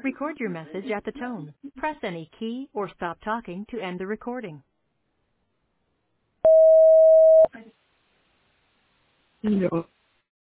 Record your message at the tone. Press any key or stop talking to end the recording. Hello.